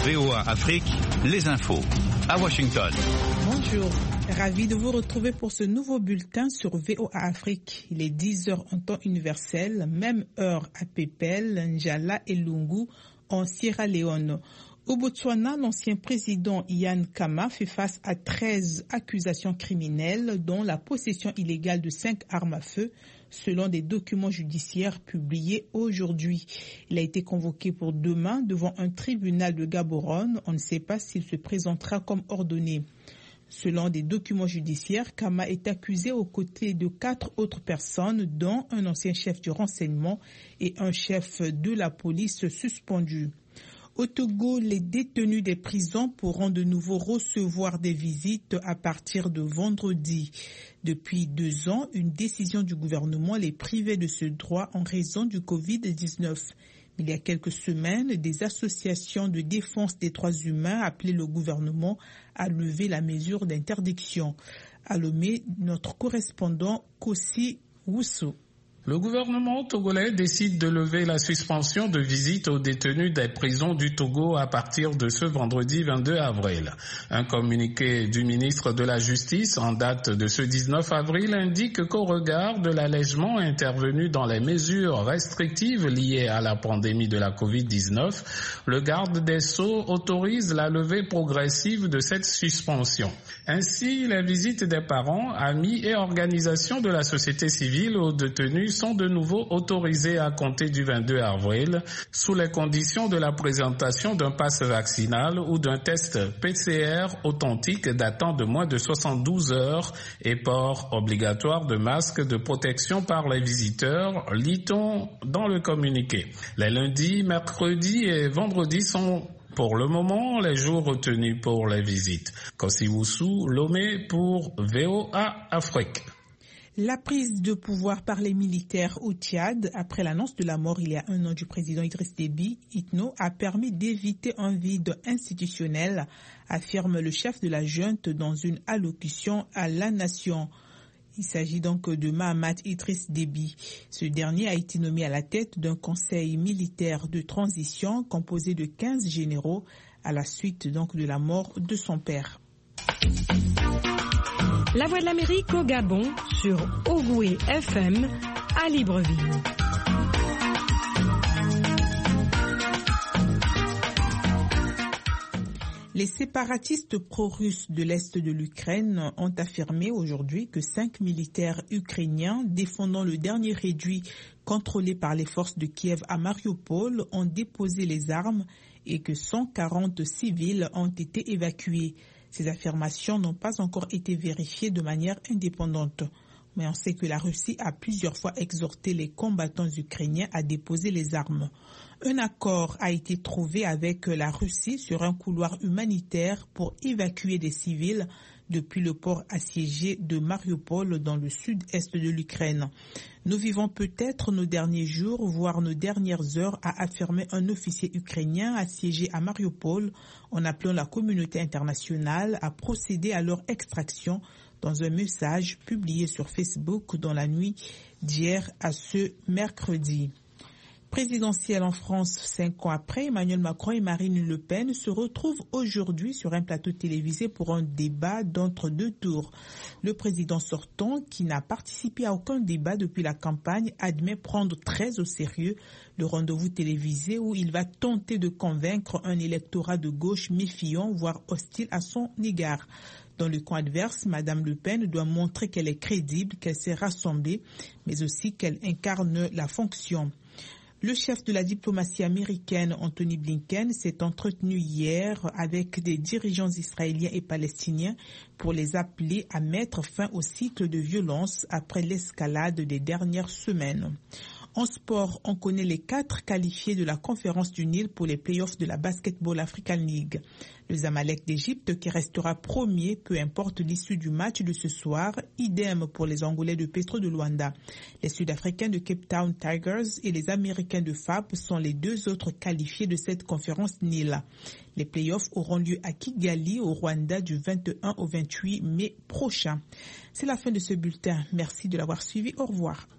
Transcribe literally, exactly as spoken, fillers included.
V O A Afrique, les infos. À Washington. Bonjour, ravi de vous retrouver pour ce nouveau bulletin sur V O A Afrique. Il est dix heures en temps universel, même heure à Pepel, Njala et Lungu en Sierra Leone. Au Botswana, l'ancien président Ian Khama fait face à treize accusations criminelles, dont la possession illégale de cinq armes à feu, selon des documents judiciaires publiés aujourd'hui. Il a été convoqué pour demain devant un tribunal de Gaborone. On ne sait pas s'il se présentera comme ordonné. Selon des documents judiciaires, Khama est accusé aux côtés de quatre autres personnes, dont un ancien chef du renseignement et un chef de la police suspendu. Au Togo, les détenus des prisons pourront de nouveau recevoir des visites à partir de vendredi. Depuis deux ans, une décision du gouvernement les privait de ce droit en raison du covid dix-neuf. Il y a quelques semaines, des associations de défense des droits humains appelaient le gouvernement à lever la mesure d'interdiction. À Lomé, notre correspondant Kossi Wousso. Le gouvernement togolais décide de lever la suspension de visite aux détenus des prisons du Togo à partir de ce vendredi vingt-deux avril. Un communiqué du ministre de la Justice en date de ce dix-neuf avril indique qu'au regard de l'allègement intervenu dans les mesures restrictives liées à la pandémie de la covid dix-neuf, le garde des Sceaux autorise la levée progressive de cette suspension. Ainsi, les visites des parents, amis et organisations de la société civile aux détenus sont de nouveau autorisés à compter du vingt-deux avril sous les conditions de la présentation d'un pass vaccinal ou d'un test P C R authentique datant de moins de soixante-douze heures et port obligatoire de masques de protection par les visiteurs, lit-on dans le communiqué. Les lundis, mercredis et vendredis sont pour le moment les jours retenus pour les visites. Kossi Wousso, Lomé pour V O A Afrique. La prise de pouvoir par les militaires au Tchad, après l'annonce de la mort il y a un an du président Idriss Déby Itno, a permis d'éviter un vide institutionnel, affirme le chef de la junte dans une allocution à la nation. Il s'agit donc de Mahamat Idriss Déby. Ce dernier a été nommé à la tête d'un conseil militaire de transition composé de quinze généraux à la suite donc de la mort de son père. La Voix de l'Amérique au Gabon sur Ogoué F M à Libreville. Les séparatistes pro-russes de l'Est de l'Ukraine ont affirmé aujourd'hui que cinq militaires ukrainiens défendant le dernier réduit contrôlé par les forces de Kiev à Mariupol ont déposé les armes et que cent quarante civils ont été évacués. Ces affirmations n'ont pas encore été vérifiées de manière indépendante. Mais on sait que la Russie a plusieurs fois exhorté les combattants ukrainiens à déposer les armes. Un accord a été trouvé avec la Russie sur un couloir humanitaire pour évacuer des civils depuis le port assiégé de Mariupol dans le sud-est de l'Ukraine. Nous vivons peut-être nos derniers jours, voire nos dernières heures, a affirmé un officier ukrainien assiégé à Mariupol en appelant la communauté internationale à procéder à leur extraction dans un message publié sur Facebook dans la nuit d'hier à ce mercredi. Présidentielle en France, cinq ans après, Emmanuel Macron et Marine Le Pen se retrouvent aujourd'hui sur un plateau télévisé pour un débat d'entre deux tours. Le président sortant, qui n'a participé à aucun débat depuis la campagne, admet prendre très au sérieux le rendez-vous télévisé où il va tenter de convaincre un électorat de gauche méfiant, voire hostile à son égard. Dans le camp adverse, Madame Le Pen doit montrer qu'elle est crédible, qu'elle s'est rassemblée, mais aussi qu'elle incarne la fonction. Le chef de la diplomatie américaine, Anthony Blinken, s'est entretenu hier avec des dirigeants israéliens et palestiniens pour les appeler à mettre fin au cycle de violence après l'escalade des dernières semaines. En sport, on connaît les quatre qualifiés de la conférence du Nil pour les playoffs de la Basketball African League. Le Zamalek d'Égypte qui restera premier, peu importe l'issue du match de ce soir, idem pour les Angolais de Petro de Luanda. Les Sud-Africains de Cape Town Tigers et les Américains de F A P sont les deux autres qualifiés de cette conférence Nil. Les playoffs auront lieu à Kigali, au Rwanda, du vingt et un au vingt-huit mai prochain. C'est la fin de ce bulletin. Merci de l'avoir suivi. Au revoir.